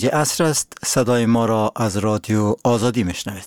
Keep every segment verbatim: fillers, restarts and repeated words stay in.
عصر است، صدای ما را از رادیو آزادی میشنوید.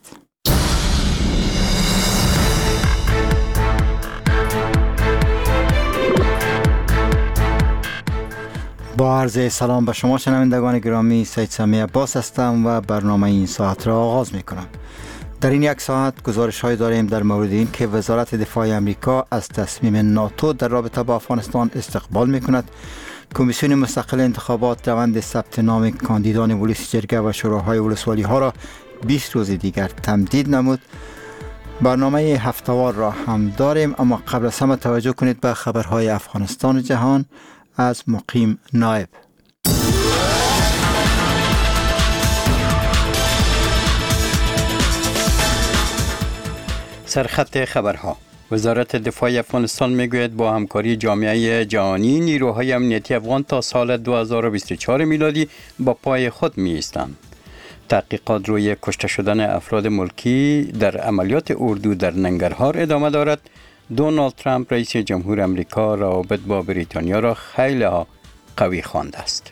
با عرض سلام به شما شنوندگان گرامی، سید سمی عباس هستم و برنامه این ساعت را آغاز می کنم. در این یک ساعت گزارش های داریم در مورد این که وزارت دفاع امریکا از تصمیم ناتو در رابطه با افغانستان استقبال می کند. کمیسیون مستقل انتخابات روند ثبت نام کاندیدان ولسی جرگه و شوراهای ولسوالی ها را بیست روز دیگر تمدید نمود. برنامه هفته‌وار را هم داریم، اما قبل از همه توجه کنید به خبرهای افغانستان و جهان از مقیم نایب. سرخط خبرها: وزارت دفاع افغانستان میگوید با همکاری جامعه جهانی نیروهای امنیتی افغان تا سال دو هزار و بیست و چهار میلادی با پای خود می ایستند. تحقیقات روی کشته شدن افراد ملکی در عملیات اردو در ننگرهار ادامه دارد. دونالد ترامپ رئیس جمهور امریکا روابط با بریتانیا را خیلی قوی خوانده است.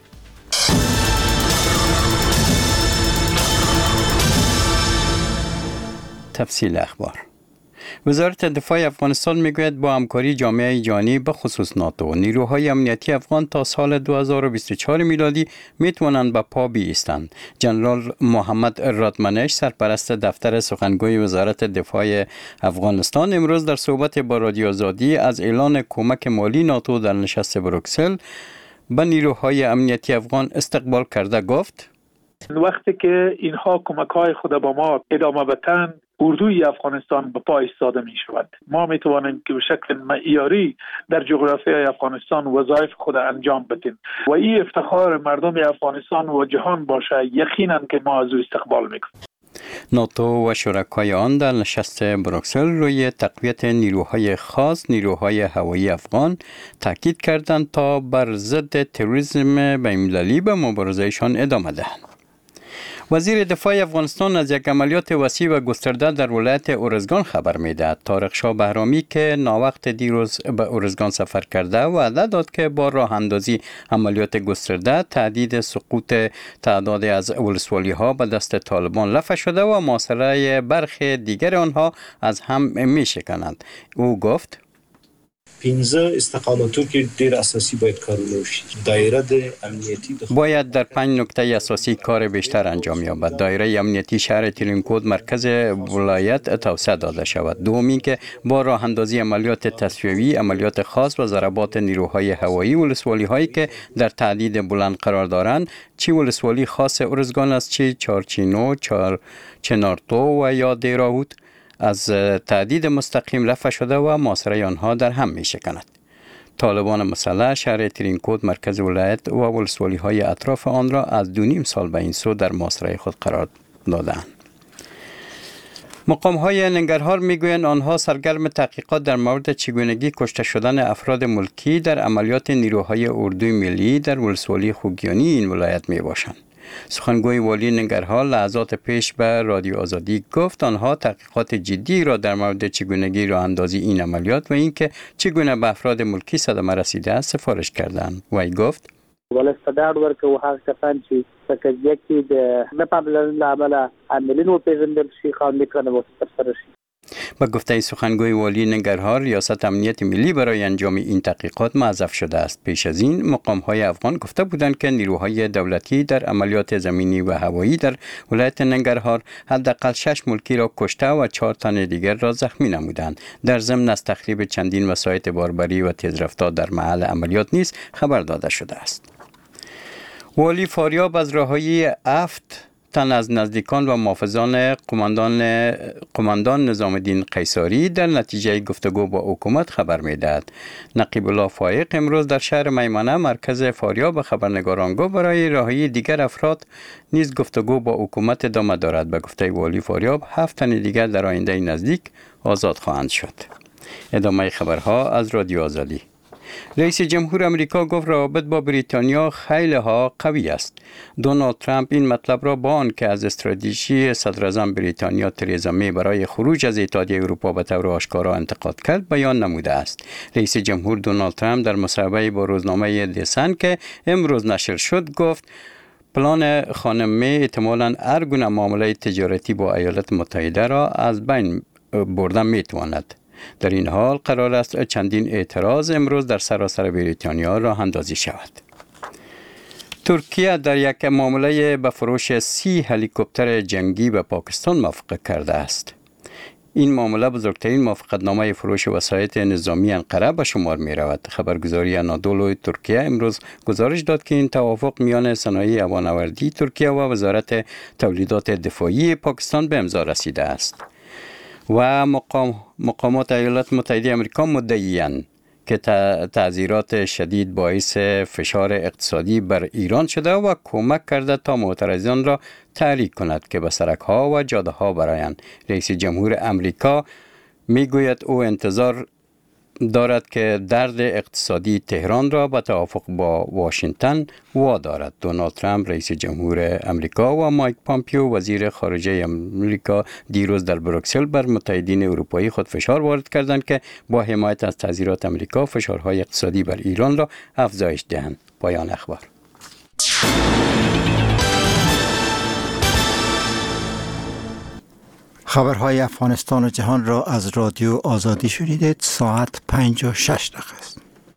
تفصیل اخبار: وزارت دفاع افغانستان میگوید با همکاری جامعه جهانی به خصوص ناتو نیروهای امنیتی افغان تا سال دو هزار و بیست و چهار میلادی میتوانند به پا بایستند. جنرال محمد رادمنش، سرپرست دفتر سخنگوی وزارت دفاع افغانستان، امروز در صحبت با رادیو آزادی از اعلان کمک مالی ناتو در نشست بروکسل به نیروهای امنیتی افغان استقبال کرده گفت: وقتی که اینها کمک‌های خود با ما ادامه بدن، اردوی افغانستان به پا ایستاده می شود. ما می توانیم که به شکل معیاری در جغرافیای افغانستان وظایف خود انجام بدیم و این افتخار مردم افغانستان و جهان باشه. یقینا که ما از او استقبال میکنیم. ناتو و شرکای آن در نشست بروکسل روی تقویت نیروهای خاص نیروهای هوایی افغان تاکید کردند تا بر ضد تروریسم بین‌المللی به مبارزهشان ادامه دهند. وزیر دفاع افغانستان از یک عملیات وسیع و گسترده در ولایت ارزگان خبر می‌دهد. طارق شاه بهرامی که ناوقت دیروز به ارزگان سفر کرده وعده داد که با راه اندازی عملیات گسترده تهدید سقوط تعداد از ولسوالی‌ها به دست طالبان رفع شده و محاصره برخی دیگر آنها از هم می‌شکنند. او گفت: پنځه استقامتو کې ډېر اساسي باید کارونه وشي. دایره د امنیتی باید در پنج نکته اساسی کار بیشتر انجام یابد. دایره امنیتی شهر ترینکود مرکز ولایت توسعه داده شود. دومی که با راه اندازی عملیات تصفیه‌ای، عملیات خاص و ضربات نیروهای هوایی ولسوالی هایی که در تهدید بلند قرار دارند، چی ولسوالی خاص ارزگان است، چی چارچینو، چار چنارتو و یا دیراود، از تهدید مستقیم رفع شده و محاصره آنها در هم می شکند. طالبان مسلح شهر ترینکود مرکز ولایت و ولسوالی های اطراف آن را از دو نیم سال به این سو در محاصره خود قرار دادند. مقام های ننگرهار می گویند آنها سرگرم تحقیقات در مورد چگونگی کشته شدن افراد ملکی در عملیات نیروهای اردوی ملی در ولسوالی خوگیانی این ولایت می باشند. سخنگوی والی ننگرهار لحظات پیش به رادیو آزادی گفت آنها تحقیقات جدی را در مورد چگونگی راه اندازی این عملیات و اینکه چگونه به افراد ملکی صدمه رسیده است سفارش کردند. وی گفت: ولستدار ورکه و هغه کسان چې په قضیه کې د نه پاملرنې له امله عاملین وپېژندل شي، قانوني کړنه ترسره شي. با گفته سخنگوی والی ننگرهار، ریاست امنیت ملی برای انجام این تحقیقات معذف شده است. پیش از این مقام‌های افغان گفته بودند که نیروهای دولتی در عملیات زمینی و هوایی در ولایت ننگرهار حداقل شش ملکی را کشته و چهار تن دیگر را زخمی نمودند. در ضمن از تخریب چندین وسایط باربری و تیزرفتار در محل عملیات نیز خبر داده شده است. والی فاریاب از رهایی هفت تن از نزدیکان و محافظان قماندان قماندان نظام الدین قیصری در نتیجه گفتگو با حکومت خبر می‌دهد. نقیب الله فایق امروز در شهر میمنه مرکز فاریاب به خبرنگاران گفت برای رهایی دیگر افراد نیز گفتگو با حکومت ادامه دارد. به گفته والی فاریاب هفت تن دیگر در آینده نزدیک آزاد خواهند شد. ادامه خبرها از رادیو آزادی. رئیس جمهور امریکا گفت روابط با بریتانیا خیلی ها قوی است. دونالد ترامپ این مطلب را با آن که از استراتژی صدراعظم بریتانیا ترزا می برای خروج از اتحادیه اروپا به طور آشکارا انتقاد کرد بیان نموده است. رئیس جمهور دونالد ترامپ در مصاحبه با روزنامه دی سن که امروز نشر شد گفت پلان خانم می احتمالاً هر گونه معامله تجارتی با ایالات متحده را از بین بردن می تواند. در این حال قرار است چندین اعتراض امروز در سراسر بریتانیا راه اندازی شود. ترکیه در یک معامله به فروش سی هلیکوپتر جنگی به پاکستان موافقت کرده است. این معامله بزرگترین موافقتنامه فروش وسایط نظامی انقره به شمار می رود. خبرگزاری انادولو ترکیه امروز گزارش داد که این توافق میان صنایع هوانوردی ترکیه و وزارت تولیدات دفاعی پاکستان به امضا رسیده است. و مقام مقامات ایالات متحده آمریکا مدعی‌اند که تعزیرات شدید باعث فشار اقتصادی بر ایران شده و کمک کرده تا معترضان را تحریک کند که به سرک‌ها و جاده‌ها برآیند. رئیس جمهور آمریکا میگوید او انتظار دارد که درد اقتصادی تهران را به توافق با واشنگتن وادارد. دونالد ترامپ رئیس جمهور آمریکا و مایک پامپیو وزیر خارجه آمریکا دیروز در بروکسل بر متحدین اروپایی خود فشار وارد کردند که با حمایت از تعزیرات آمریکا فشارهای اقتصادی بر ایران را افزایش دهند. پایان اخبار. خبرهای افغانستان و جهان را از رادیو آزادی شنیدید. ساعت پنج و شش دقیقه است.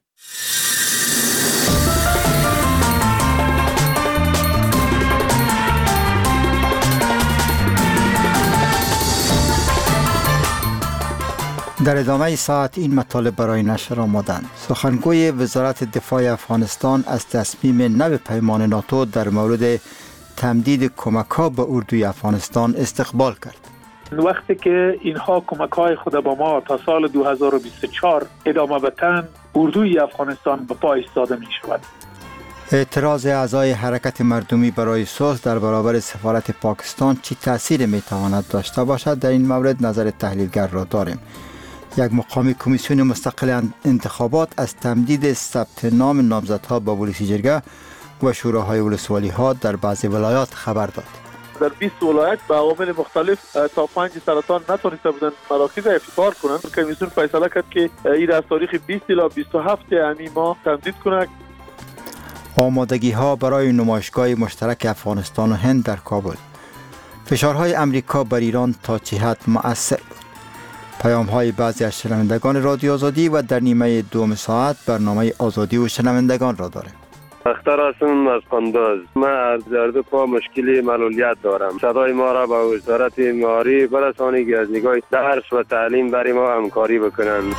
در ادامه ساعت این مطالب برای نشر آمدند. سخنگوی وزارت دفاع افغانستان از تصمیم نو پیمان ناتو در مورد تمدید کمک‌ها به اردوی افغانستان استقبال کرد. وقتی که اینها کمک‌های خود با ما تا سال دو هزار و بیست و چهار ادامه بدهند، اردوی افغانستان به پا ایستاده می شود. اعتراض اعضای حرکت مردمی برای صلح در برابر سفارت پاکستان چی تأثیر می تواند داشته باشد؟ در این مورد نظر تحلیلگر را داریم. یک مقامی کمیسیون مستقل انتخابات از تمدید ثبت نام نامزدها به ولسی جرگه و شوراهای ولسوالی ها در بعضی ولایات خبر داد. در بیست ولایت به عوامل مختلف تا پنج سرطان نتونسته بودن مراکز افتخار کنند. کمیسیون فیصله کرد که این از تاریخ بیست الی بیست و هفت همین ماه تمدید کنند. آمادگی ها برای نمایشگاه مشترک افغانستان و هند در کابل. فشارهای امریکا بر ایران تا چه حد مؤثر بود؟ پیام های بعضی از شنوندگان رادیو آزادی و در نیمه دوم ساعت برنامه آزادی و شنوندگان را داریم. اختر هستم از قندوز. من از درد پا مشکلی معلولیت دارم. صدای ما را به وزارت معاری برسانید که از نگاه درس و تعلیم برای ما همکاری بکنند.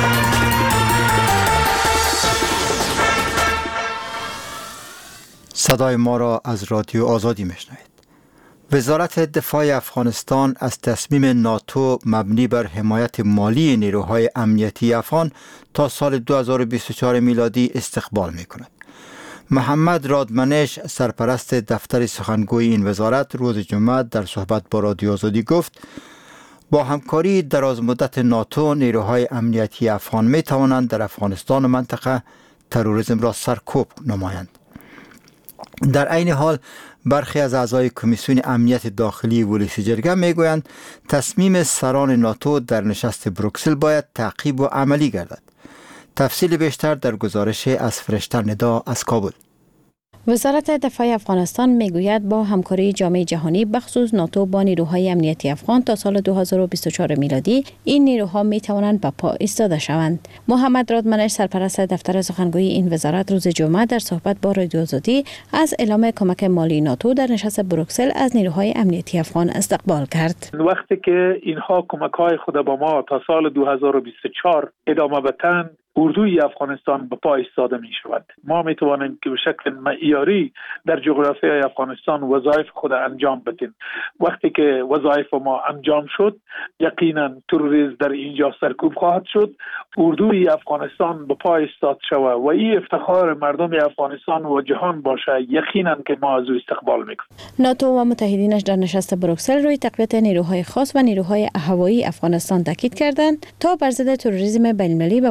صدای ما را از رادیو آزادی میشنوید. وزارت دفاع افغانستان از تصمیم ناتو مبنی بر حمایت مالی نیروهای امنیتی افغان تا سال دو هزار و بیست و چهار میلادی استقبال می کند. محمد رادمنش سرپرست دفتر سخنگوی این وزارت روز جمعه در صحبت با رادیو آزادی گفت با همکاری دراز مدت ناتو نیروهای امنیتی افغان می توانند در افغانستان و منطقه تروریسم را سرکوب نمایند. در عین حال برخی از اعضای کمیسیون امنیت داخلی ولسی جرگه می گویند تصمیم سران ناتو در نشست بروکسل باید تعقیب و عملی گردد. تفصیل بیشتر در گزارش از فرشته ندا از کابل. وزارت دفاع افغانستان میگوید با همکاری جامعه جهانی بخصوص ناتو با نیروهای امنیتی افغان تا سال دو هزار و بیست و چهار میلادی این نیروها می توانند به پا ایستاده شوند. محمد رادمنش سرپرست دفتر سخنگوی این وزارت روز جمعه در صحبت با رادیو آزادی از اعلام کمک مالی ناتو در نشست بروکسل از نیروهای امنیتی افغان استقبال کرد. وقتی که اینها کمک‌های خود با ما تا سال دو هزار و بیست و چهار ادامه بدهند، اردوی افغانستان به پا ایستاده می شود. ما می توانیم که به شکل معیاری در جغرافیای افغانستان وظایف خود انجام بدیم. وقتی که وظایف ما انجام شد، یقینا تروریسم در اینجا سرکوب خواهد شد. اردوی افغانستان به پا ایستاد شود و این افتخار مردم افغانستان و جهان باشه. یقینا که ما از او استقبال میکنیم. ناتو و متحدینش در نشست بروکسل روی تقویت نیروهای خاص و نیروهای هوایی افغانستان تاکید کردند تا بر ضد تروریسم بین‌المللی و مبارزه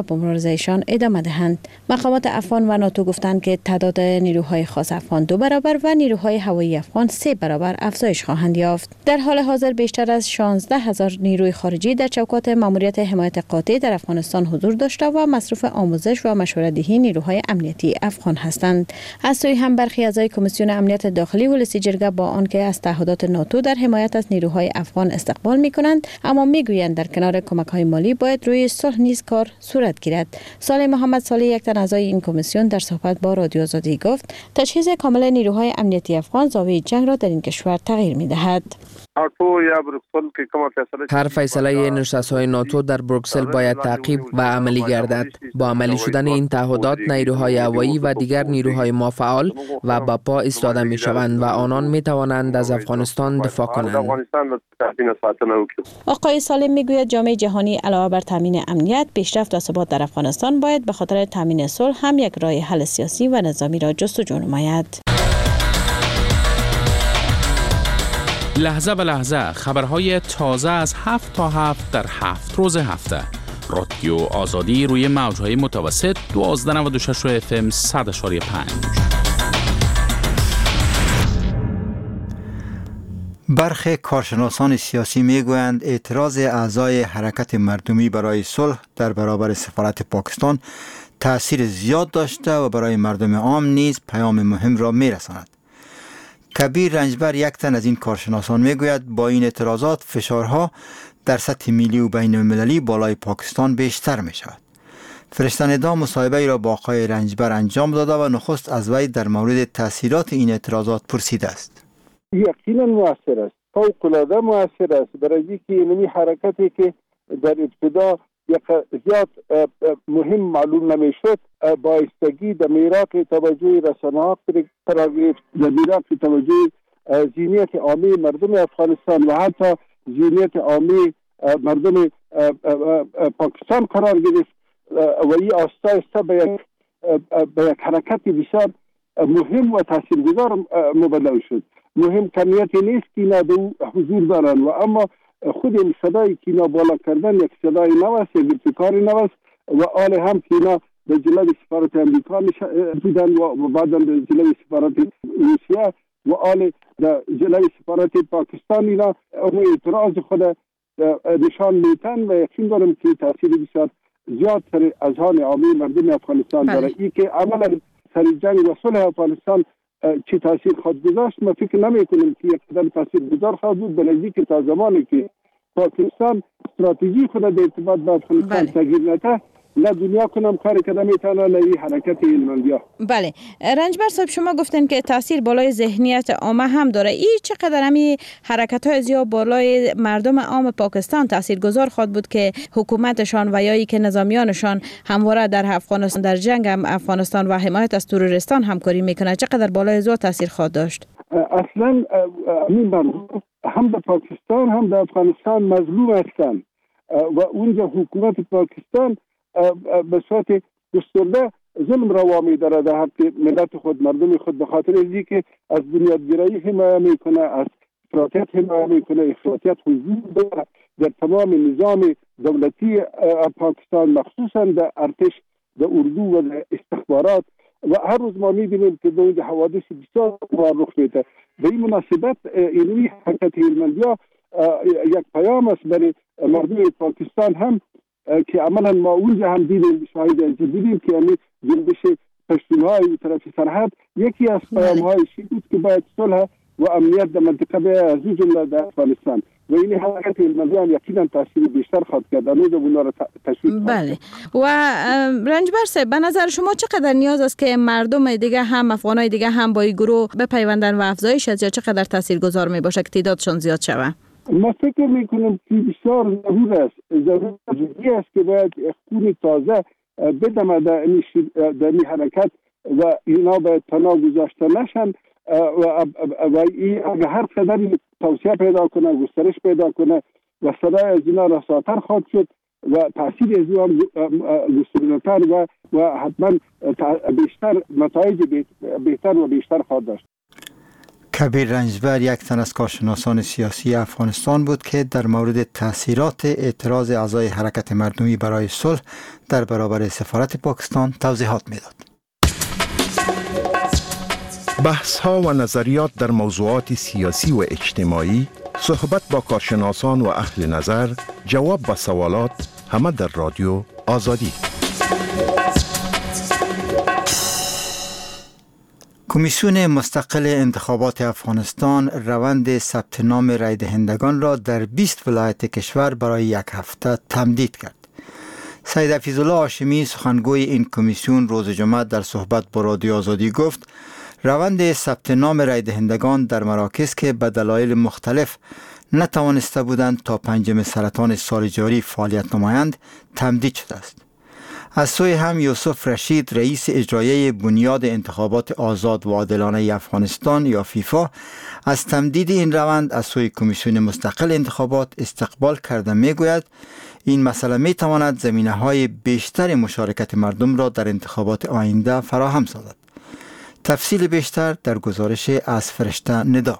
ایشان ادامه دهند. مقامات افغان و ناتو گفتند که تعداد نیروهای خاص افغان دو برابر و نیروهای هوایی افغان سه برابر افزایش خواهند یافت. در حال حاضر بیشتر از شانزده هزار نیروی خارجی در چوکات ماموریت حمایت قاطع در افغانستان حضور داشته و مصروف آموزش و مشوره‌دهی نیروهای امنیتی افغان هستند. از سوی هم برخی اعضای کمیسیون امنیت داخلی ولسی جرگه با آنکه از تعهدات ناتو در حمایت از نیروهای افغان استقبال می‌کنند، اما می‌گویند در کنار کمک‌های مالی باید روی صلح نیز کار صورت گیرد. صالح محمد صالح، یک تن اعضای این کمیسیون، در صحبت با رادیو آزادی گفت تجهیز کامل نیروهای امنیتی افغان زاویه جنگ را در این کشور تغییر می‌دهد. هر فیصله نشست‌های ناتو در بروکسل باید تعقیب و عملی گردد. با عملی شدن این تعهدات نیروهای هوایی و دیگر نیروهای ما فعال و با پا ایستاده می‌شوند و آنان می‌توانند از افغانستان دفاع کنند. آقای سالم میگوید جامعه جهانی علاوه بر تامین امنیت، پیشرفت و ثبات در افغانستان باید به خاطر تامین صلح هم یک راه حل سیاسی و نظامی را جستجو نماید. لحظه به لحظه خبرهای تازه از هفت تا هفت در هفت روز هفته. رادیو آزادی روی موجهای متوسط دوازده نود و شش اف ام صد و پنج. برخی کارشناسان سیاسی میگویند اعتراض اعضای حرکت مردمی برای صلح در برابر سفارت پاکستان تأثیر زیاد داشته و برای مردم عام نیز پیام مهم را میرساند. کبیر رنجبر، یک تن از این کارشناسان، میگوید با این اعتراضات فشارها در سطح ملی و بین المللی بالای پاکستان بیشتر می شود. فرشته ندا مصاحبه ای را با آقای رنجبر انجام داده و نخست از وی در مورد تاثیرات این اعتراضات پرسیده است. یقینا مؤثر است، فوق العاده مؤثر است، برای اینکه این حرکتی که در ابتدا زیاد مهم معلوم نمیشد، بایستگی در میراق توجه رسانه‌ها قرار گرفت، در میراق توجه ذهنیت عامی مردم افغانستان و حتی ذهنیت عامی مردم پاکستان قرار گرفت و این آستا آستا به یک به یک حرکت بسیار مهم و تاثیرگذار مبدل شد. مهم کمیتی نیست که اینا دو حضور دارن و اما خود این صدای که اینا بالا کردن یک صدای نو است، یک ابتکار نو است و آل هم که اینا به جلوی سفارت امریکا بودن و بعدا به جلوی سفارت روسیه و آل به جلوی سفارت پاکستان اینا اون اعتراض خود نشان میتن و یقین دارم که تاثیر بسیار زیاد سر اذهان عامی مردم افغانستان داره. این که عملا سر جنگ و صلح افغانستان چی تاثیر خود گذاشت، ما فکر نمی کنیم که یک قدر تاثیر گذار خواهد بود، به نزدیک تا زمانی که پاکستان استراتژی خود در ارتباط با افغانستان تغییر نده، نه دنیا کنم کاری که نمیتونه نوی حرکت ایلمالیا. بله رنجبر صاحب، شما گفتین که تاثیر بالای ذهنیت عامه هم داره. این چقدر همی حرکت های زیاد بالای مردم عام پاکستان تاثیرگذار خواهد بود که حکومتشان و یا ای که نظامیانشان همواره در افغانستان در جنگ هم افغانستان و حمایت از تروریستان همکاری میکنه، چقدر بالای زیاد تاثیر خواهد داشت؟ اصلا همین مردم هم در پاکستان هم در افغانستان مظلوم هستند و اونجا حکومت پاکستان به صورت گسترده ظلم را وامی داره در حق ملت خود، مردم خود، به خاطر اینکه که از بنیادگرایی حمایت میکنه، از افراطیت حمایت میکنه. افراطیت حضور داره در تمام نظام دولتی پاکستان، مخصوصا در ارتش، در اردو و در استخبارات و هر روز ما میبینیم که در حوادث بسیار رخ میده. به این مناسبت اینوی حرکت هلمندیا یک پیام است برای مردم پاکستان هم که عملا ما اونجا هم دیدیم، شاهد از دیدیم که یعنی جنبش پشتونهای طرف سرحد یکی از پیام‌هایش بود که باید صلح و امنیت در منطقه به از جمله در افغانستان و این حرکت هلمندیان یقینا تاثیر بیشتر خواهد کرد. امید اونا را تشویق. بله و رنجبر صاحب، به نظر شما چقدر نیاز است که مردم دیگه هم افغانای دیگه هم با این گروه بپیوندن و افزایش از یا چقدر تاثیرگذار می باشه که تعدادشان زیاد شود؟ ما فکر میکنم که بسیار ضرور است ضروری است که باید خون تازه بدم در این حرکت و اینا باید تنها گذاشته نشن و, و اگر هر قدر توسعه پیدا کنه، گسترش پیدا کنه و صدای از اینا رساتر خواهد شد و تاثیر از اینا گسترده‌تر و, و حتما بیشتر نتایج بهتر و بیشتر خواهد داشت. کبیر رنجبر یک تن از کارشناسان سیاسی افغانستان بود که در مورد تأثیرات اعتراض اعضای حرکت مردمی برای صلح در برابر سفارت پاکستان توضیحات میداد. بحث ها و نظریات در موضوعات سیاسی و اجتماعی، صحبت با کارشناسان و اهل نظر، جواب به سوالات، همه در رادیو آزادی. کمیسیون مستقل انتخابات افغانستان روند ثبت نام رای دهندگان را در بیست ولایت کشور برای یک هفته تمدید کرد. سید حفیظالله هاشمی سخنگوی این کمیسیون روز جمعه در صحبت با رادیو آزادی گفت روند ثبت نام رای دهندگان در مراکز که به دلایل مختلف نتوانسته بودند تا پنجم سرطان سال جاری فعالیت نمایند تمدید شده است. از سوی هم یوسف رشید رئیس اجرایی بنیاد انتخابات آزاد و عادلانه افغانستان یا فیفا از تمدید این روند از سوی کمیسیون مستقل انتخابات استقبال کرده میگوید این مسئله می تواند زمینه های بیشتر مشارکت مردم را در انتخابات آینده فراهم سازد. تفصیل بیشتر در گزارش از فرشته ندا.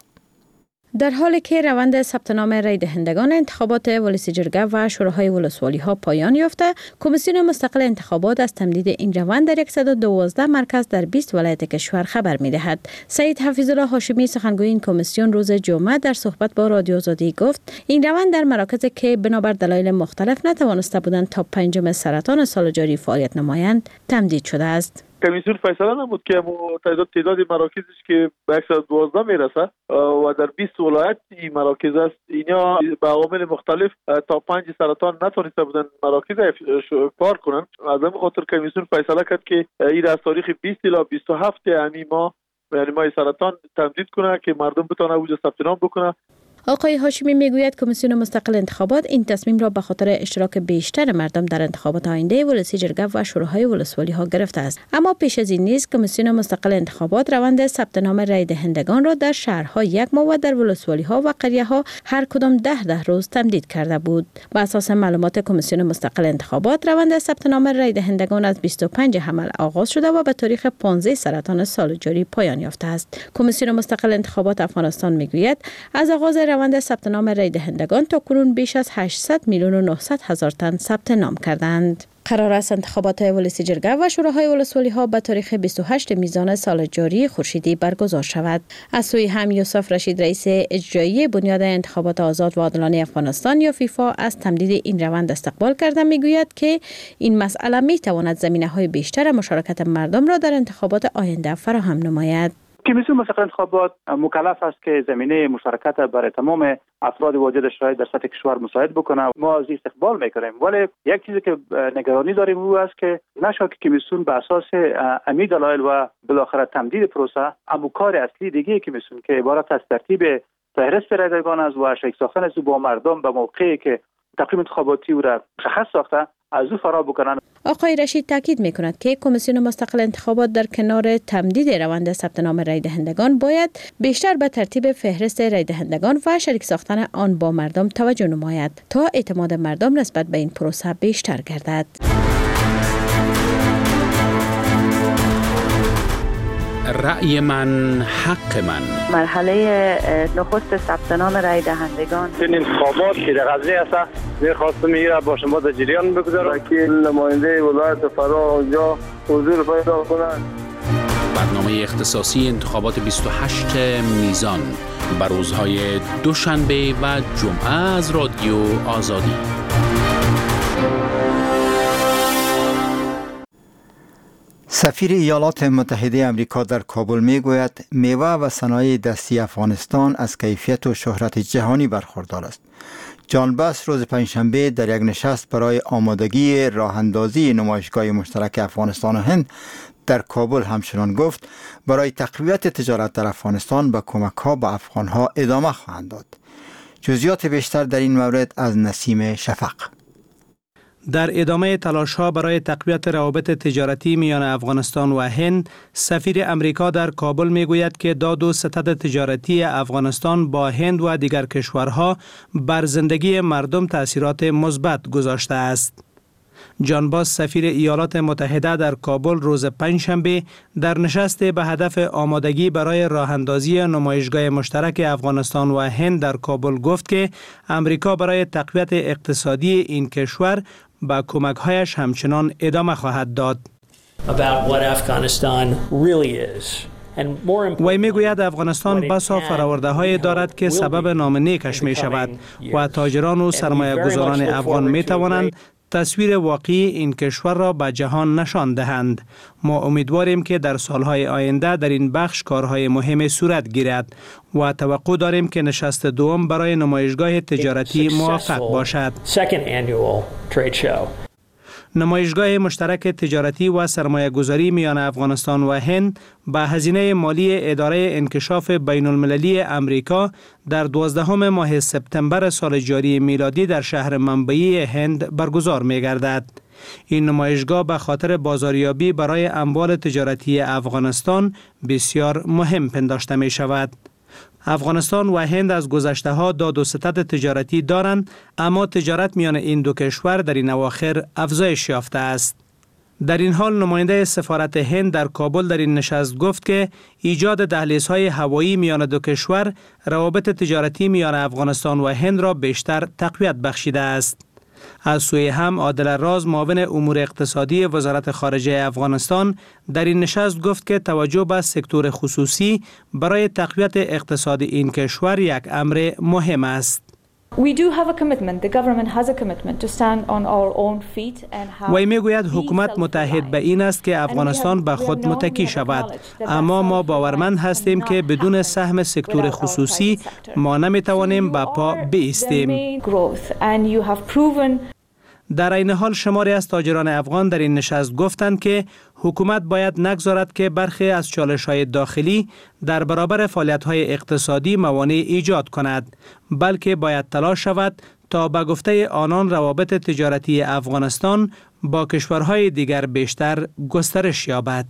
در حالی که روند ثبت نام رای دهندگان انتخابات ولسی جرگه و شوراهای ولسوالی ها پایان یافته، کمیسیون مستقل انتخابات از تمدید این روند در صد و دوازده مرکز در بیست ولایت کشور خبر می دهد. سید حفیظالله هاشمی سخنگوی این کمیسیون روز جمعه در صحبت با رادیو آزادی گفت این روند در مراکز که بنابر دلایل مختلف نتوانسته بودند تا پنجم سرطان سال جاری فعالیت نمایند تمدید شده است. کمیسیون فیصله نمود که تعداد تعداد مراکزش که به صد و دوازده میرسه و در بیست ولایت این مراکز است، اینا به عوامل مختلف تا پنج سرطان نتونسته بودن مراکز کار کنن. از همین خاطر کمیسیون فیصله کرد که این از تاریخ بیست الی بیست و هفت یعنی ما یعنی ماه سرطان تمدید کنه که مردم بتونه اونجا ثبت نام بکنه. آقای هاشمی میگوید کمیسیون مستقل انتخابات این تصمیم را به خاطر اشتراک بیشتر مردم در انتخابات آینده ولسی جرگه و شوراهای ولسوالی ها گرفته است. اما پیش از این نیز کمیسیون مستقل انتخابات روند ثبت نام رای دهندگان را در شهرها یک ماه و در ولسوالی ها و قریه ها هر کدام ده ده روز تمدید کرده بود. بر اساس معلومات کمیسیون مستقل انتخابات روند ثبت نام رای دهندگان از بیست و پنج حمل آغاز شده و به تاریخ پانزده سرطان سال جاری پایان یافته است. کمیسیون مستقل انتخابات افغانستان میگوید از آغاز روند ثبت نام رای دهندگان تا کنون بیش از هشتصد میلیون و نهصد هزار تن ثبت نام کردند. قرار است انتخابات ولسی جرگه و شوراهای ولسوالی ها به تاریخ بیست و هشت میزان سال جاری خورشیدی برگزار شود. از سوی هم یوسف رشید رئیس اجرایی بنیاد انتخابات آزاد و عادلانه افغانستان یا فیفا از تمدید این روند استقبال کرده میگوید که این مسئله می تواند زمینه های بیشتر مشارکت مردم را در انتخابات آینده فراهم نماید. کمیسیون مستقل انتخابات مکلف است که زمینه مشارکت برای تمام افراد واجد شرایط در سطح کشور مساعد بکنه. ما از استقبال میکنیم، ولی یک چیزی که نگرانی داریم او است که نشد که کمیسیون به اساس امی دلایل و بالاخره تمدید پروسه اما کار اصلی دیگه کمیسیون که عبارت از ترتیب فهرست رایدهندگان است و شریک ساختن از با مردم به موقعی که تقویم انتخاباتی او را مشخص ساخته از او فرا بکنن. آقای رشید تاکید میکند که کمیسیون مستقل انتخابات در کنار تمدید روند ثبت نام رای دهندگان باید بیشتر به ترتیب فهرست رای دهندگان و شریک ساختن آن با مردم توجه نماید تا اعتماد مردم نسبت به این پروسه بیشتر گردد. رأی من حق من. مرحله نخست ثبت نام رای دهندگان این انتخابات که در غزنی است می‌خواستم میره با شما در جریان بگذارم که نماینده ولایت فرا اونجا حضور پیدا کنند. برنامه اختصاصی انتخابات بیست و هشت میزان بر روزهای دوشنبه و جمعه از رادیو آزادی. سفیر ایالات متحده آمریکا در کابل میگوید میوه و صنایع دستی افغانستان از کیفیت و شهرت جهانی برخوردار است. جان بس روز پنجشنبه در یک نشست برای آمادگی راه اندازی نمایشگاه مشترک افغانستان و هند در کابل همچنان گفت برای تقویت تجارت در افغانستان به کمک ها به افغان ها ادامه خواهند داد. جزئیات بیشتر در این مورد از نسیم شفق. در ادامه تلاش‌ها برای تقویت روابط تجارتی میان افغانستان و هند، سفیر امریکا در کابل میگوید که داد و ستد تجارتی افغانستان با هند و دیگر کشورها بر زندگی مردم تأثیرات مثبت گذاشته است. جان باس سفیر ایالات متحده در کابل روز پنجشنبه در نشست به هدف آمادگی برای راه اندازی نمایشگاه مشترک افغانستان و هند در کابل گفت که امریکا برای تقویت اقتصادی این کشور به کمک‌هایش همچنان ادامه خواهد داد. وی میگوید افغانستان بسا فراورده های دارد که سبب نام نیکش می شود و تاجران و سرمایه گذاران افغان می توانند تصویر واقعی این کشور را به جهان نشان دهند. ما امیدواریم که در سالهای آینده در این بخش کارهای مهم صورت گیرد و توقع داریم که نشست دوم برای نمایشگاه تجارتی موفق باشد. نمایشگاه مشترک تجارتی و سرمایه گذاری میان افغانستان و هند به هزینه مالی اداره انکشاف بین المللی امریکا در دوازدهم ماه سپتامبر سال جاری میلادی در شهر منبعی هند برگزار می گردد. این نمایشگاه به خاطر بازاریابی برای اموال تجارتی افغانستان بسیار مهم پنداشته می شود. افغانستان و هند از گذشته ها داد و ستد تجارتی دارند، اما تجارت میان این دو کشور در این اواخر افزایش یافته است. در این حال نماینده سفارت هند در کابل در این نشست گفت که ایجاد دهلیزهای هوایی میان دو کشور روابط تجارتی میان افغانستان و هند را بیشتر تقویت بخشیده است. از سوی هم عادل راز معاون امور اقتصادی وزارت خارجه افغانستان در این نشست گفت که توجه به سکتور خصوصی برای تقویت اقتصاد این کشور یک امر مهم است. وی میگوید حکومت متحد به این است که افغانستان به خود متکی شود، اما ما باورمند هستیم که بدون سهم سکتور خصوصی ما نمیتوانیم به پا بایستیم. در این حال شماری از تاجران افغان در این نشست گفتند که حکومت باید نگذارد که برخی از چالش‌های داخلی در برابر فعالیت‌های اقتصادی موانع ایجاد کند، بلکه باید تلاش شود تا به گفته آنان روابط تجارتی افغانستان با کشورهای دیگر بیشتر گسترش یابد.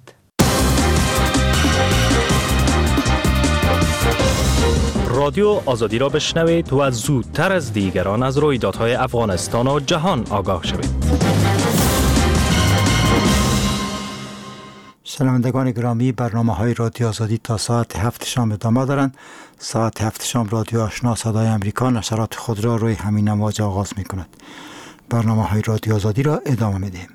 رادیو آزادی را بشنوید و زودتر از دیگران از رویدادهای افغانستان و جهان آگاه شوید. شنوندگان گرامی، برنامه های رادیو آزادی تا ساعت هفت شام ادامه دارند. ساعت هفت شام رادیو آشنا صدای امریکا نشرات خود را روی همین امواج آغاز می کند. برنامه های رادیو آزادی را ادامه می دهیم.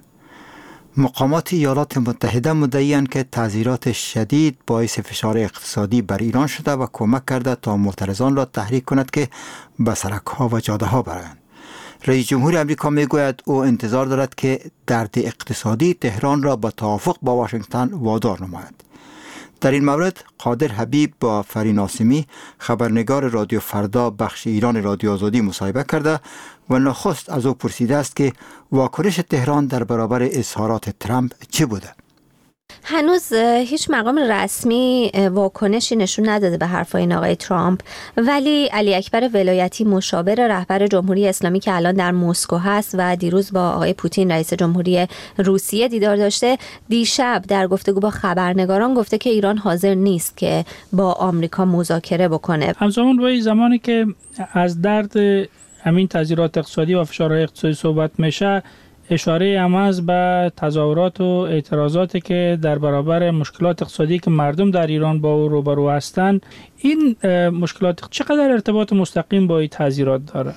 مقامات ایالات متحده مدعی‌اند که تعزیرات شدید باعث فشار اقتصادی بر ایران شده و کمک کرده تا معترضان را تحریک کند که به سرک‌ها و جاده‌ها برآیند. رئیس جمهور آمریکا میگوید او انتظار دارد که درد اقتصادی تهران را به توافق با واشنگتن وادار نماید. در این مورد قادر حبیب با فرین آسمی خبرنگار رادیو فردا بخش ایران رادیو آزادی مصاحبه کرده و نخست از او پرسیده است که واکنش تهران در برابر اظهارات ترامپ چه بوده؟ هنوز هیچ مقام رسمی واکنشی نشون نداده به حرفای این آقای ترامپ، ولی علی اکبر ولایتی مشاور رهبر جمهوری اسلامی که الان در مسکو هست و دیروز با آقای پوتین رئیس جمهوری روسیه دیدار داشته، دیشب در گفتگو با خبرنگاران گفته که ایران حاضر نیست که با آمریکا مذاکره بکنه. همزمان با زمانی که از درد همین تعزیرات اقتصادی و فشارهای اقتصادی صحبت میشه، اشاره هم از به تظاهرات و اعتراضاتی که در برابر مشکلات اقتصادی که مردم در ایران با او روبرو هستند. این مشکلات چقدر ارتباط مستقیم با این تعزیرات داره؟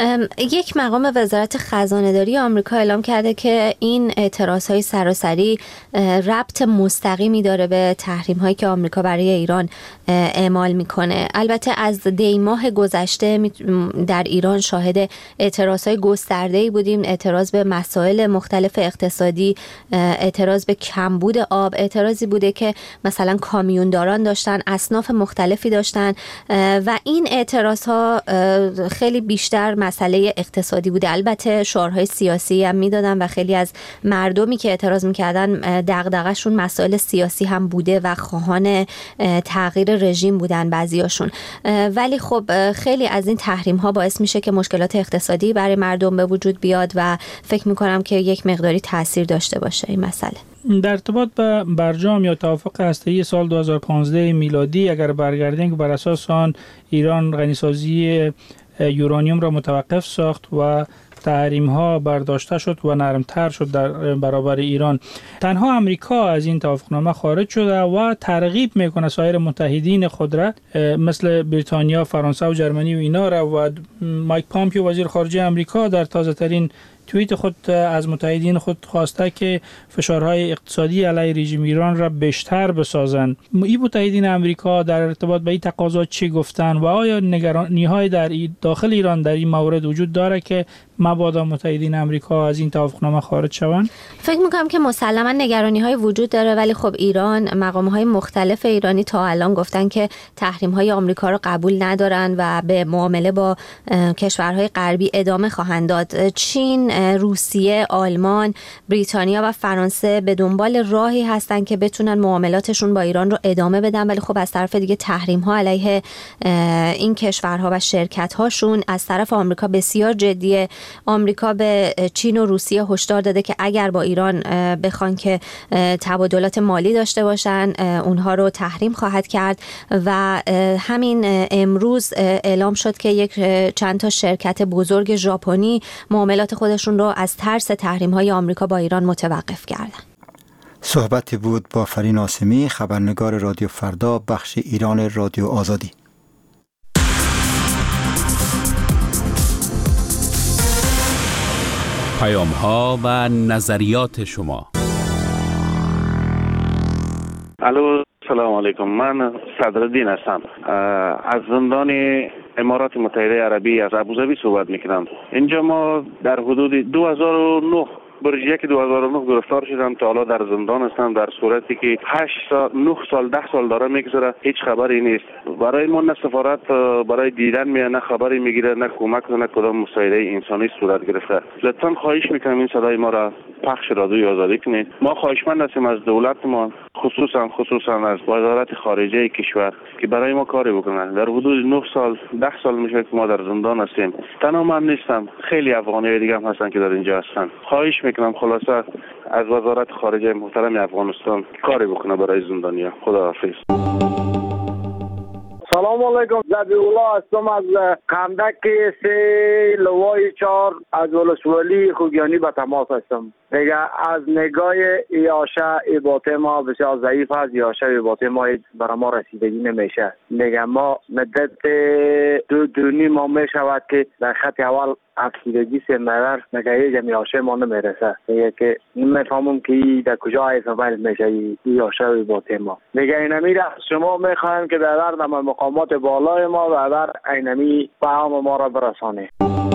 یک مقام وزارت خزانه‌داری آمریکا اعلام کرده که این اعتراض‌های سراسری ربط مستقیمی داره به تحریم‌هایی که آمریکا برای ایران اعمال میکنه. البته از دی ماه گذشته در ایران شاهد اعتراض‌های گسترده‌ای بودیم، اعتراض به مسائل مختلف اقتصادی، اعتراض به کمبود آب، اعتراضی بوده که مثلا کامیونداران داشتن، اصناف مختلفی داشتن و این اعتراض ها خیلی بیشتر مسئله اقتصادی بوده. البته شعارهای سیاسی هم میدادن و خیلی از مردمی که اعتراض میکردن دغدغه‌شون مسائل سیاسی هم بوده و خواهان تغییر رژیم بودن بعضیاشون. ولی خب خیلی از این تحریم ها باعث میشه که مشکلات اقتصادی برای مردم به وجود بیاد و فکر میکنم که یک مقداری تاثیر داشته باشه این مسئله. در ارتباط به برجام یا توافق هسته‌ای سال دو هزار و پانزده میلادی، اگر برگردیم که بر اساس آن ایران غنیسازی یورانیوم را متوقف ساخت و تحریم ها برداشته شد و نرمتر شد در برابر ایران. تنها امریکا از این توافقنامه خارج شده و ترغیب میکنه سایر متحدین خود را مثل بریتانیا، فرانسه و جرمنی و اینا را. و مایک پامپیو وزیر خارجه امریکا در تازه ترین توییت خود از متحدین خود خواسته که فشارهای اقتصادی علیه رژیم ایران را بیشتر بسازند. این متحدین امریکا در ارتباط به این تقاضا چی گفتن و آیا نگرانی‌های در داخل ایران در این مورد وجود داره که مبادا متحدین امریکا از این توافقنامه خارج شوند؟ فکر میکنم که مسلما نگرانی‌های وجود داره، ولی خب ایران، مقام‌های مختلف ایرانی تا الان گفتن که تحریم‌های آمریکا رو قبول ندارن و به معامله با کشورهای غربی ادامه خواهند داد. چین، روسیه، آلمان، بریتانیا و فرانسه به دنبال راهی هستن که بتونن معاملاتشون با ایران رو ادامه بدن، ولی خب از طرف دیگه تحریم‌ها علیه این کشورها و شرکت‌هاشون از طرف آمریکا بسیار جدیه. آمریکا به چین و روسیه هشدار داده که اگر با ایران بخوان که تبادلات مالی داشته باشن اونها رو تحریم خواهد کرد و همین امروز اعلام شد که یک چند تا شرکت بزرگ ژاپنی معاملات خودشون رو از ترس تحریم‌های آمریکا با ایران متوقف کردن. صحبتی بود با فرین آسمی، خبرنگار رادیو فردا، بخش ایران رادیو آزادی. پیام ها و نظریات شما. الو، سلام علیکم. من صدرالدین هستم، از زندان امارات متحده عربی از ابوظبی صحبت میکنم. اینجا ما در حدود دو هزار و نه برج یک دو هزار و نه گرفتار شدم، تا حالا در زندان هستم، در صورتی که هشت سال نه سال ده سال داره میگذره، هیچ خبری نیست. برای ما نه سفارت برای دیدن میاد، نه خبری میگیره، نه کمک، نه کدام مساعده انسانی صورت گرفته. لطفا خواهش میکنم این صدای ما را پخش رادیوی آزادی کنید. ما خواهشمند هستیم از دولت ما، خصوصا خصوصا از وزارت خارجه کشور که برای ما کاری بکنن. در حدود نه سال ده سال میشه که ما در زندان هستیم. تنها من نیستم، خیلی افغانی دیگه هم هستن که در اینجا هستن. خواهش میکنم خلاصه از وزارت خارجه محترم افغانستان کاری بکنه برای زندانیا. خداحافظ. سلام علیکم. زبیولا هستم از کندک سه لوای چار از ولسوالی خوگیانی به تماس هستم. دیگه از نگاه ایاشه ایباته ما بسیار ضعیف هست. ایاشه ایباته ما برای ما رسیدگی نمیشه. دیگه ما مدت دو دونی ما میشود که در خط اول افسیدگی سه مرر نگه ایاشه ما نمیرسه. دیگه که نمیفهمم که در کجا ایسابل میشه ایاشه ایباته ما. دیگه اینمی را شما میخوایم که در در مقامات بالای ما و در اینمی پیام ما را برسانه.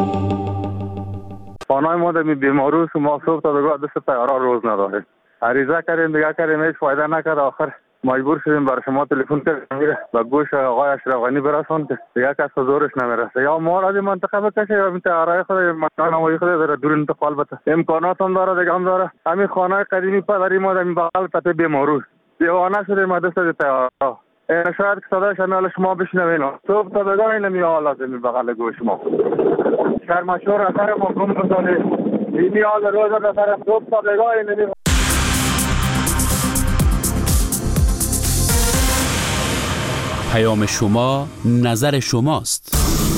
خانای ما در بیماری ما صبح تا بگاه دست تیارا روز نداره. عریضه کردیم دیگه کردیم هیچ فایده نکرد. آخر مجبور شدیم برای شما تلفن کردیم و گوش آقای اشرف غنی برسون که دیگه کس زورش نمیرسه. یا ما را این منطقه بکشه یا این تیارای خود مکان نمایی خود داره دور انتقال بده. امکانات هم داره دیگه هم داره. همین خانه قدیمی پدری ما در بغل تپه بیماری دیوانه شدیم دست تیارا. شاید که صدایش همیال شما بشنوین. صبح تا بگاه این همی حالات همی بغل گوش ما. شرمشور اثر ما گم بزاده. اینی حال روز اثر صبح تا بگاه این همی. پیام شما، نظر شماست.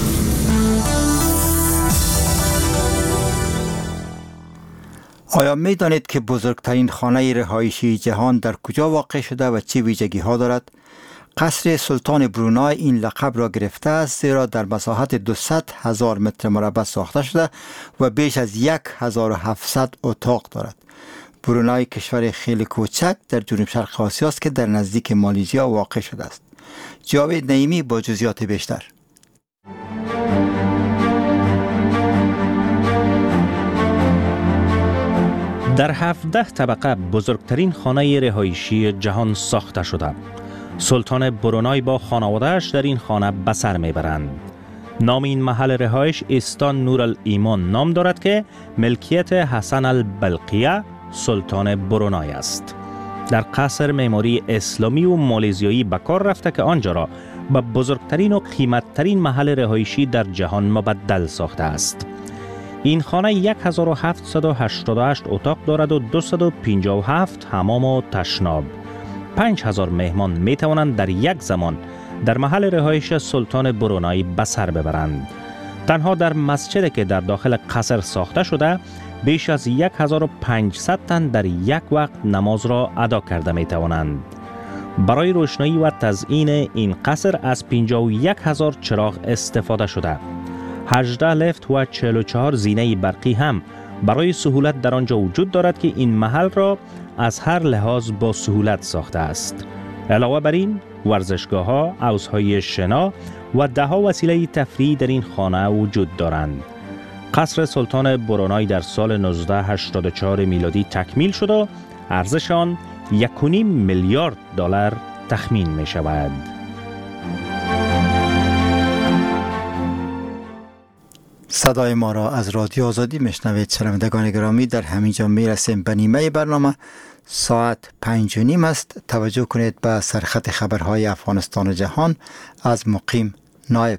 آیا می دانید که بزرگترین خانه رهایشی جهان در کجا واقع شده و چه ویژگی ها دارد؟ قصر سلطان برونای این لقب را گرفته است زیرا در مساحت دویست هزار متر مربع ساخته شده و بیش از یک هزار و هفتصد اتاق دارد. برونای کشور خیلی کوچک در جنوب شرق آسیا است که در نزدیک مالزیا واقع شده است. جاوید نعیمی با جزئیات بیشتر. در هفده طبقه بزرگترین خانه رهایشی جهان ساخته شده. سلطان برونای با خانواده‌اش در این خانه به سر میبرند. نام این محل رهایش استان نورالایمان نام دارد که ملکیت حسن البلقیه سلطان برونای است. در قصر معماری اسلامی و مالزیایی به کار رفته که آنجا را به بزرگترین و قیمتترین محل رهایشی در جهان مبدل ساخته است. این خانه هزار و هفتصد و هشتاد و هشت اتاق دارد و دویست و پنجاه و هفت حمام و تشناب. پنج هزار مهمان می توانند در یک زمان در محل رهایش سلطان برونای به سر ببرند. تنها در مسجدی که در داخل قصر ساخته شده بیش از هزار و پانصد تن در یک وقت نماز را ادا کرده می توانند. برای روشنایی و تزیین این قصر از پنجاه و یک هزار چراغ استفاده شده. هجده لفت و چهل و چهار زینه برقی هم برای سهولت در آنجا وجود دارد که این محل را از هر لحاظ با سهولت ساخته است. علاوه بر این ورزشگاه ها، حوض‌های شنا و ده ها وسیله تفریحی در این خانه وجود دارند. قصر سلطان برونای در سال نوزده هشتاد و چهار میلادی تکمیل شد و ارزش آن یک و نیم میلیارد دلار تخمین می شود. صدای ما را از رادیو آزادی میشنوید. شنوندگان گرامی، در همینجا میرسیم به نیمه برنامه. ساعت پنج و نیم است. توجه کنید به سرخط خبرهای افغانستان و جهان از مقیم نایب.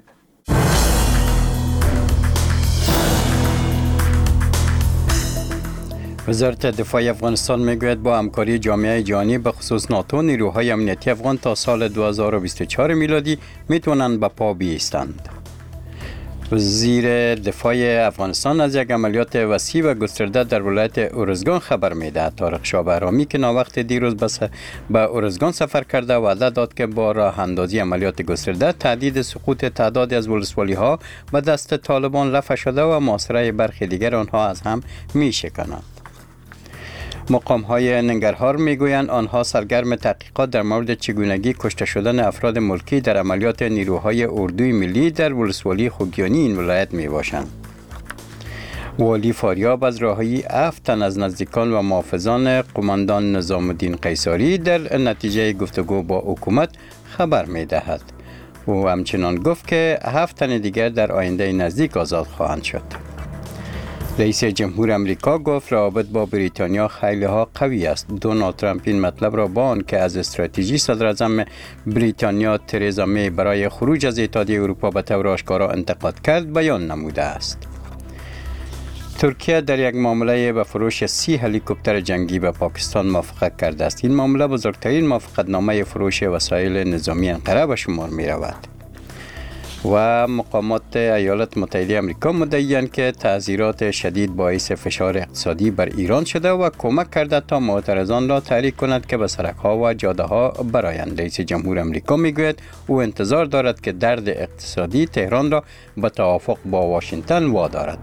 وزارت دفاع افغانستان میگوید با همکاری جامعه جهانی به خصوص ناتو نیروهای امنیتی افغان تا سال دو هزار و بیست و چهار میلادی میتونن به پا بیستند. وزیر دفاع افغانستان از یک عملیات وسیع و گسترده در ولایت ارزگان خبر میدهد. طارق شاه بهرامی که ناوقت دیروز بس به ارزگان سفر کرده وعده داد که با راه اندازی عملیات گسترده تهدید سقوط تعدادی از ولسوالی ها به دست طالبان رفع شده و محاصره برخی دیگر آنها از هم میشکند. مقام های ننگرهار میگویند آنها سرگرم تحقیقات در مورد چگونگی کشته شدن افراد ملکی در عملیات نیروهای اردوی ملی در ولسوالی خوگیانی این ولایت می باشند. والی فاریاب از رهایی هفت تن از نزدیکان و محافظان قماندان نظام الدین قیصری در نتیجه گفتگو با حکومت خبر می دهد. او همچنان گفت که هفت تن دیگر در آینده نزدیک آزاد خواهند شد. رئیس جمهور امریکا گفت روابط با بریتانیا خیلی ها قوی است. دونالد ترامپ این مطلب را با آن که از استراتژی صدراعظم بریتانیا ترزا می برای خروج از اتحادیه اروپا به طور آشکارا انتقاد کرد بیان نموده است. ترکیه در یک معامله به فروش سی هلیکوپتر جنگی به پاکستان موافقت کرده است. این معامله بزرگترین موافقتنامه فروش وسایل نظامی انقره به شمار می رود. و مقامات ایالات متحده آمریکا مدعی‌اند که تعزیرات شدید باعث فشار اقتصادی بر ایران شده و کمک کرده تا معترضان را تحریک کند که به سرک‌ها و جاده‌ها برآیند. رئیس جمهور آمریکا میگوید او انتظار دارد که درد اقتصادی تهران را به توافق با واشنگتن وادارد.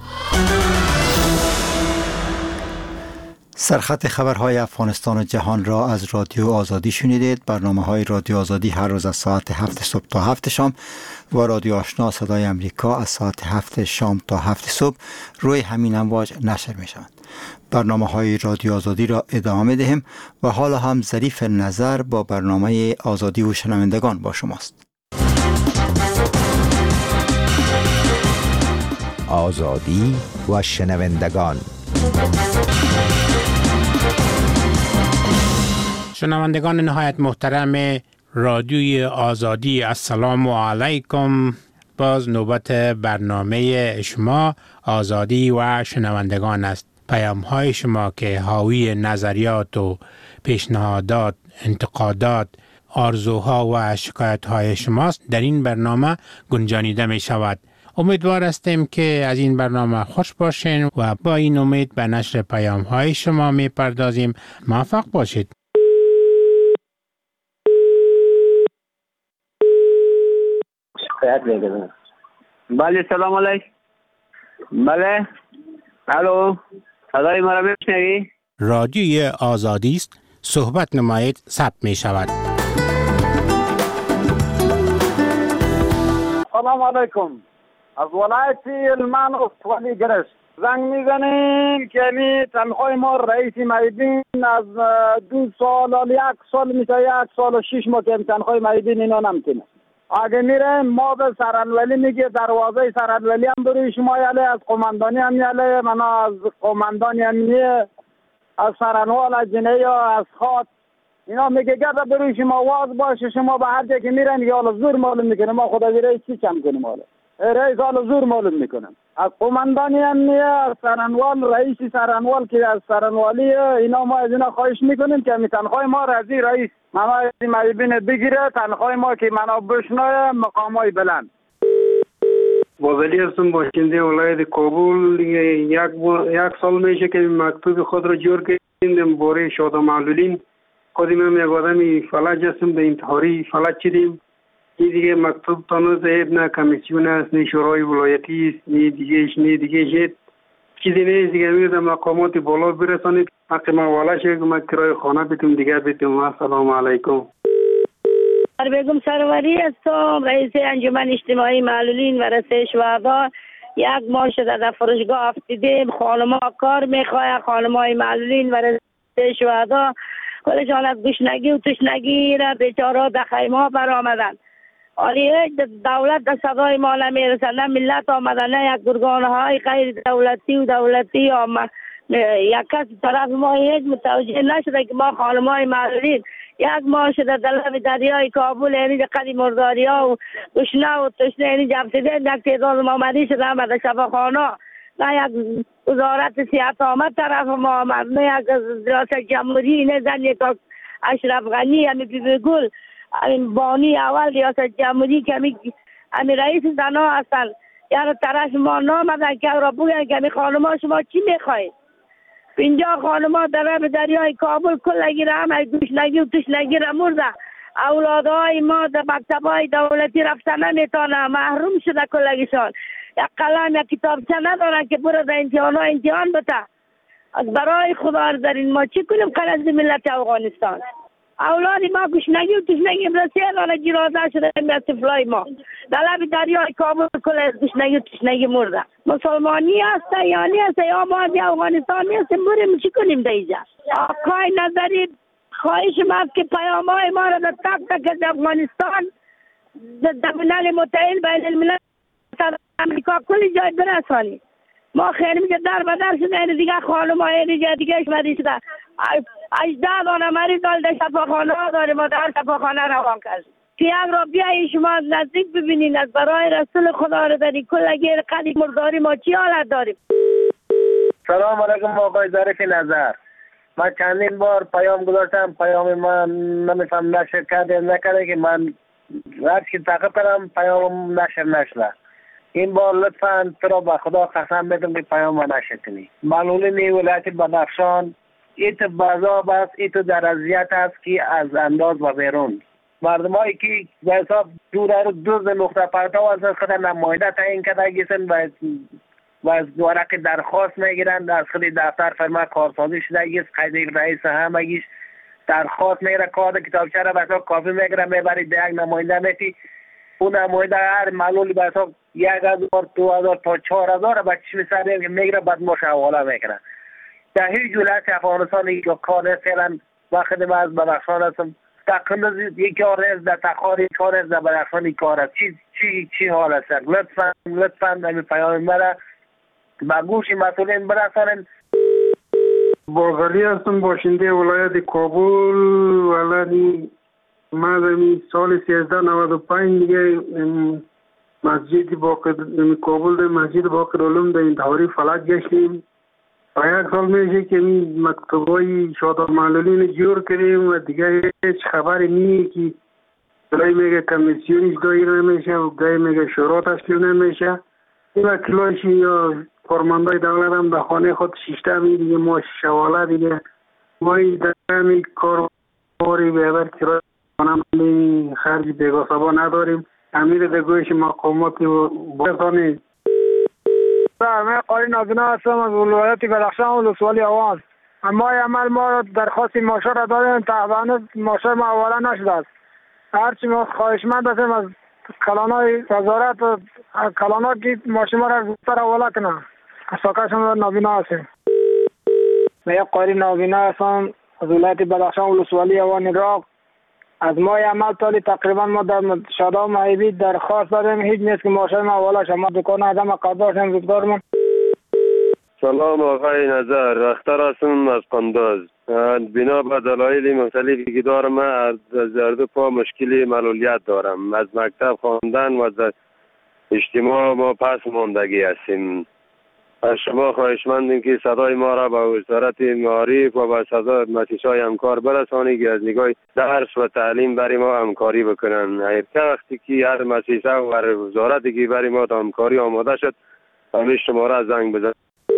سرخط خبرهای افغانستان و جهان را از رادیو آزادی شنیدید. برنامه های رادیو آزادی هر روز از ساعت هفت صبح تا هفت شام و رادیو آشنا صدای امریکا از ساعت هفت شام تا هفت صبح روی همین امواج نشر می شوند. برنامه های رادیو آزادی را ادامه می دهیم و حالا هم ظریف نظر با برنامه آزادی و شنوندگان با شماست. آزادی و شنوندگان. شنوندگان نهایت محترم رادیوی آزادی، السلام علیکم. باز نوبت برنامه شما آزادی و شنوندگان است. پیام های شما که حاوی نظریات و پیشنهادات، انتقادات، آرزوها و شکایت های شماست در این برنامه گنجانیده می شود. امیدوار هستیم که از این برنامه خوش باشین و با این امید به نشر پیام های شما می پردازیم. موفق باشید. بله سلام علیکم. بله الو، صدای ما را میشنوی؟ رادیوی آزادی است، صحبت نمایید ثبت می شود. سلام علیکم. از ولایت المان استوالی گرشت زنگ میزنیم که می تنخواه ما رئیس مایدین از دو سال یک سال میشه یک سال و شش ماه که تنخواه مایدین اینا نمتینه. اگه میره ما به سرانولی میگه دروازه سرانولی هم بروی شما یاله، از قماندانی هم یاله، منا از قماندانی هم نیه، از سرانوال از جنه یا از خاط اینا میگه گرده بروی شما واز باشه. شما به هر جا که میره میگه حالا زور معلوم میکنه. ما خدا رئیس چی کم کنیم؟ حالا رئیس حالا زور معلوم میکنم. از قماندانی هم نیه، از سرانوال، رئیس سرانوال که از سرانوالی اینا ما از اینا خواهش میکنیم که می تنخواه ما رضی رئیس منا از مریبین بگیره، تنخواه ما که منا بشنه مقامای بلند. بازلی هستم، باشنده ولایت کابل. یک یک سال میشه که مکتوب خود را جور کردیم باره شاده معلولین. خودم هم یک آدمی فلج هستم، به انتحاری فلج شدیم. این دیگه مکتوب تانو زهید نه کمیسیون است، نه شورای ولایتی است، نه دیگهش نه دیگهش چیزی نیست دیگه. میگه مقامات بالا برسانید حق ما والا شه که ما کرای خانه بیتیم دیگه بیتیم. السلام علیکم. بیگم سروری هستم، رئیس انجمن اجتماعی معلولین و رسه شهدا. یک ماه شده در فروشگاه افتیدیم، خانما کار میخواه، خانمای معلولین و رسه شهدا خودشان از گشنگی و تشنگی را بیچاره در خیمه بر آمدن. حالی دولت در صدای ما نمیرسه، نه ملت آمدن، نه یک گرگان های غیر دولتی و دولتی آمد. یک کس طرف ما هیچ متوجه نشده که ما خانمای معلولین یک ماه شده در لب دریای کابل یعنی قدی مرداری ها و گشنه و تشنه یعنی جبسیده یک تعداد ما مدی شده آمد در شفاخانه. نه یک وزارت صحت آمد طرف ما آمد، نه یک ریاست جمهوری، نه زن یک اشرف غنی، همی بیبی گل، بانی اول ریاست جمهوری که همی رئیس زنا هستن. یعنی طرف ما نامدن که را بگن که همی خانما شما چی میخواید؟ اینجا خانما در لب دریای کابل کلگی را همه گشنگی و تشنگی را مرده. اولادهای ما در مکتبهای دولتی رفتن نمیتونه، محروم شده کلگیشان. یک قلم یک کتابچه ندارن که برو در امتحان ها امتحان بده. از برای خدا دارین ما چی کنیم قرض ملت افغانستان؟ اولاد ما گشنگی و تشنگی برسه دانه جیراده شده طفلای ما در لب دریای کابل کل گشنگی و تشنگی مرده. مسلمانی هسته یا نی هسته یا ما از افغانستان نیستیم، بریم چی کنیم در اینجا؟ آقای نظری خواهش ما که پیام های ما را در تک تک از افغانستان در ملل متحد بین الملل امریکا کلی جای برسانید. ما خیلی میگه در بدر شده این دیگه خانم های دیگه دیگه اشمدی شده اجده دانه مریض دال در شفاخانه ها داریم و در شفاخانه روان کردیم که یک را بیایی شما نزدیک ببینین از برای رسول خدا رو داری کلگی قدیم مرداری ما چی حالت داریم. سلام علیکم آقای ظریف نظر. من چندین بار پیام گذاشتم، پیام من نمیفهم نشر کرده نکرده که من هر چی تعقیب کردم پیام نشر نشده. این بار لطفاً تو را به خدا قسم میدم که پیام ما نشر کنی. معلولین ولایت بدخشان ایت بازاب است، ایت در اذیت است که از انداز و بیرون مردم هایی که به حساب دور رو دوز نقطه پرتاب از خود نماینده تعیین کرده گیسن و و از ورق درخواست میگیرن از خود دفتر فرما کارسازی شده گیس قید رئیس همگیش درخواست میگیره کارت کتابچه را به حساب کافی میگیره میبری در یک نماینده میتی اون نماینده هر معلولی به حساب یک هزار دو هزار تا چهار هزار به چشم سر میگیره بعد مش حواله میکنه. در هیچ ولایت افغانستان که کار فعلا وقت ما از بدخشان هستم تقریبا یک کار است در تخاری کار است در بدخشان کار است چی چی چی حال است. لطفا لطفا همین پیام مرا به گوش مسئولین برسانید. بازلی هستم، باشنده ولایت کابل. ولادی ما در سال سیزده نود و پنج دیگه مسجد باقر کابل در مسجد باقر علوم در انتحاری فلج گشتیم و یک سال میشه که مکتوبای شاده معلولین جور کردیم و دیگه هیچ خبری نیست که گاهی میگه کمیسیونش دایر نمیشه و گاهی میگه شورا تشکیل نمیشه. این وکیلایش یا فرماندهای دولت هم در خانه خود شیشته می دیگه ما شواله دیگه ما این دمی کار باری بیادر کرای خانه خرج بیگاه سبا نداریم. امیر دگویش مقاماتی و برسانید. من قاری نازنه هستم از ولایت بدخشان ولسوالی آواز. اما عمل ما درخواست ماشا را دادیم تقریبا ماشا ما اولا نشده است. هرچی ما خواهشمند هستیم از کلانای وزارت و کلانا که ماشین ما را زودتر اولا کنن. ساکش هم نابینا هستیم. من یک قاری نابینا هستم از ولایت بدخشان ولسوالی آواز عراق. از ماه عمل تالی تقریبا ما در شادا و معیبی درخواست داریم هیچ نیست که ماشین ما اولا شما دکان آدم قداش هم زودگارمون. سلام آقای نظر، اختر هستم از قنداز. بنا به دلایل مختلفی که دارم از زرد پا مشکلی معلولیت دارم. از مکتب خواندن و در اجتماع ما پس ماندگی هستیم. از شما خواهشمندیم که صدای ما را به وزارت معارف و به صدا مؤسسه‌های همکار برسانید که از نگاه درس و تعلیم برای ما همکاری بکنن. هر وقتی که هر مؤسسه و هر وزارتی که برای ما همکاری آماده شد همین شماره از زنگ بزن.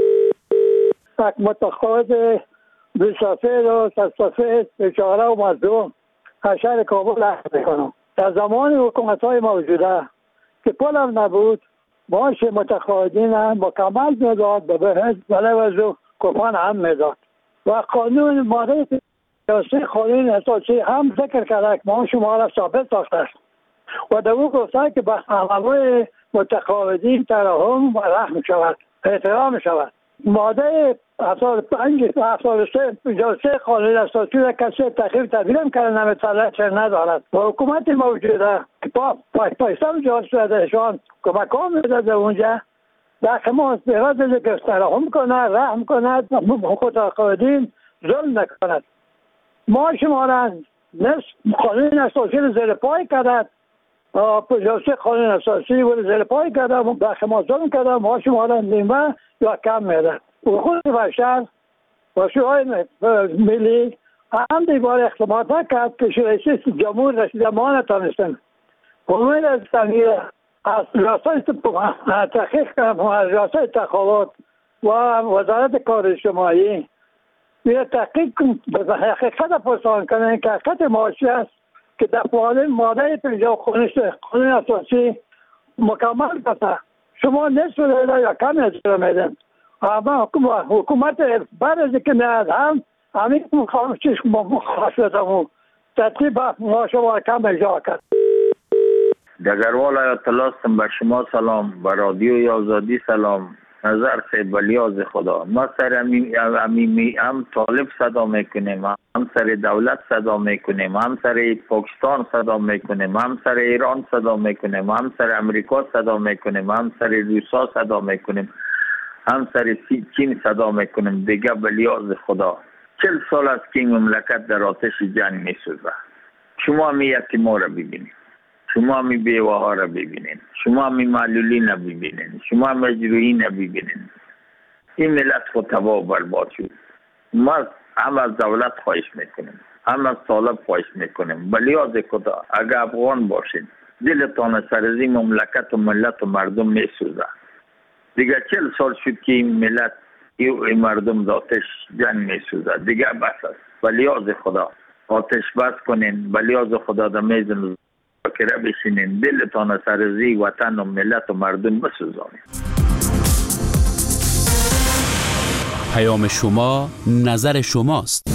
یک متقاعد بی‌سفید و سفید بیچاره و مظلوم از شهر کابل عرض می‌کنم. در زمان حکومت‌های موجوده که پول هم نبود معاش متقاعدین هم مکمل میداد به بهش بلوز و کوپان هم میداد و قانون ماده سیاسی قانون اساسی هم ذکر کرده که معاش ما را ثابت ساخته است و در او گفته که به حقوق متقاعدین ترحم و رحم شود احترام شود. ماده هفتاد و پنج هفتاد و سه پنجاه و سه قانون اساسی را کسی تغییر تبدیل کرده نمی‌تواند چه ندارد و حکومت موجوده که با پیسه جهاز شدهشان کمک ها میداده اونجا در خماس بیراد که ترحم کند رحم کند و متقاعدین ظلم نکند. ما شما را نصف قانون اساسی را زیر پای کرد پنجاه و سه قانون اساسی را زیر پای کرد در خماس ظلم کرد. ما شما را نیمه یا کم میده حقوق بشر و شورای ملی هم دیوار اقدامات نکرد که رئیس جمهور رسیده ما نتانستن امید از تغییر از ریاست تحقیق کنم و از ریاست تقاعد و وزارت کار اجتماعی بیا تحقیق به حقیقت پرسان کنن که حقیقت معاشی است که در قانون ماده پنجاه قانون اساسی مکمل بسه شما نصف لیله یا کمی از میدن اما حکومت بعد از که نه هم همین مخالفش مخالفت همون تطریب ما شما کم اجرا کرد. دگروال آیت الله هستم. به شما سلام، به رادیوی آزادی سلام. نظر سیب ولیاز خدا ما سر امی هم طالب صدا میکنیم، هم سر دولت صدا میکنیم، هم سر پاکستان صدا میکنیم، هم سر ایران صدا میکنیم، هم سر امریکا صدا میکنیم، هم سر روسا صدا میکنیم، هم سر چین صدا میکنیم. دیگه ولیاز خدا چل سال است که این مملکت در آتش جنگ میسوزه. شما می یتیما را ببینید، شما می بیوه ها را ببینید، شما می معلولین را ببینید، شما مجروحین را ببینید. این ملت خود تباه و برباد شد. ما هم از دولت خواهش میکنیم، هم از طالب خواهش میکنیم ولیاز خدا اگر افغان باشید دلتان سر از این مملکت و ملت و مردم میسوزه. دیگه چل سال شد که این ملت این مردم در آتش جنگ میسوزه. دیگه بس است. ولیاز خدا آتش بس کنین، ولیاز خدا در میز مذاکره بشینین، دلتان سر از این وطن و ملت و مردم بسوزانید. پیام شما نظر شماست.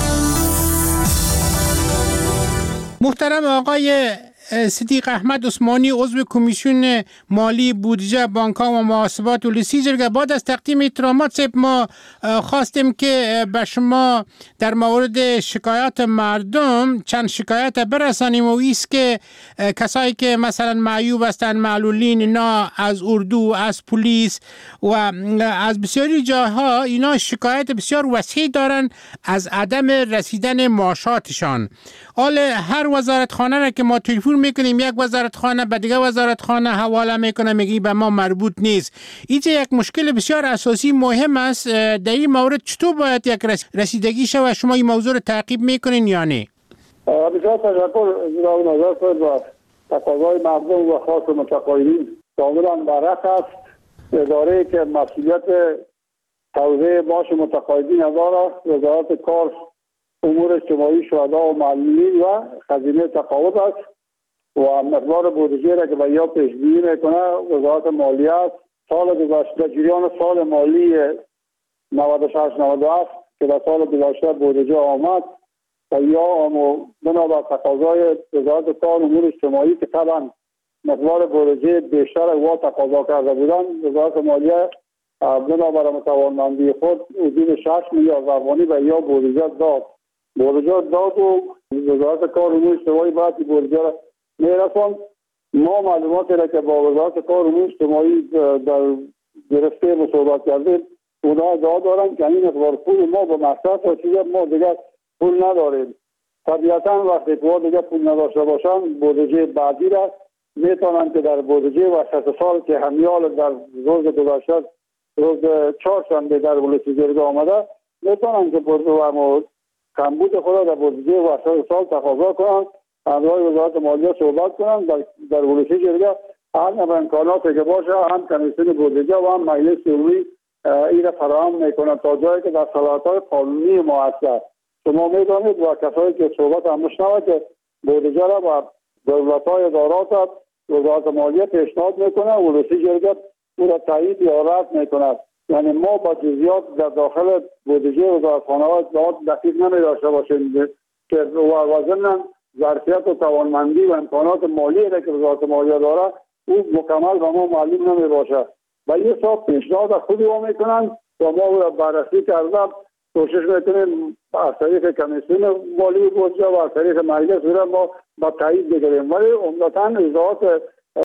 محترم آقای صدیق احمد عثمانی عضو کمیسیون مالی بودجه بانک‌ها و محاسبات ولسی جرگه، بعد از تقدیم احترامات صاحب ما خواستیم که به شما در مورد شکایات مردم چند شکایت برسانیم و ایست که کسایی که مثلا معیوب هستند، معلولین، اینا از اردو، از پلیس و از بسیاری جاها اینا شکایت بسیار وسیع دارن از عدم رسیدن معاشاتشان. حال هر وزارتخانه را که ما تلفن میکنیم یک وزارتخانه به دیگه وزارتخانه حواله میکنه میگی به ما مربوط نیست. اینجا یک مشکل بسیار اساسی مهم است. در این مورد چطور باید یک رسیدگی شود؟ شما این موضوع رو تعقیب میکنین یا نه؟ بسیار تشکر جناب نظر صاحب. و تقاضای مردم و خاص متقاعدین کاملا برعکس است. اداره که مسئولیت توزیع معاش متقاعدین ندارد، وزارت کار، امور اجتماعی، شهدا و معلولین و خزینه تقاعد است و مقدار بودجه را که به یا پیش‌بینی میکنه وزارت مالیه است. سال گذشته جریان سال مالی نود و شش نود و هفت که در سال گذشته بودجه آمد و یا بنابر تقاضای وزارت کار امور اجتماعی که طبعا مقدار بودجه بیشتر و تقاضا کرده بودند، وزارت مالیه بنابر متوانمندی خود حدود شش میلیارد افغانی به یا بودجه داد. بودجه داد و وزارت کار امور اجتماعی بعد بودجه را میرساند. ما معلوماتی را که با وزارت کار امور اجتماعی در گرفته مصاحبت کردیم اونها ادعا دارند که این مقدار پول ما به مصرف رسیده، ما دیگر پول نداریم. طبیعتا وقتی ما دیگر پول نداشته باشند بودجه بعدی را میتونند که در بودجه وسط سال که همیال در روز گذشته روز چهارشنبه در ولایت جرگه آمده میتونن که بودجه کمبود خود در بودجه وسط سال تقاضا کنن، همراه وزارت مالیه صحبت کنن در, در ولایت جرگه هم امکاناتی که باشه هم کمیسیون بودجه و هم مجلس عمومی این را فراهم میکنن تا جایی که در صلاحیت‌های قانونی ما هست. شما میدانید و کسایی که صحبت هم میشنوند که بودجه را با دولت‌های ادارات وزارت مالیه پیشنهاد میکنه و ولایت جرگه او را تایید یا رد میکند. یعنی ما با جزئیات در داخل بودجه وزارتخانه‌ها اطلاعات دقیق نمی‌داشته باشیم که وزن ظرفیت و توانمندی و امکانات مالی را که وزارت مالیه داره او مکمل به ما معلوم نمی‌باشه و یه حساب پیشنهاد خود ما میکنن و ما او را بررسی کرده کوشش میکنیم از طریق کمیسیون مالی بودجه و از طریق مجلس را ما با تایید بگیریم. ولی عمدتاً اجراعات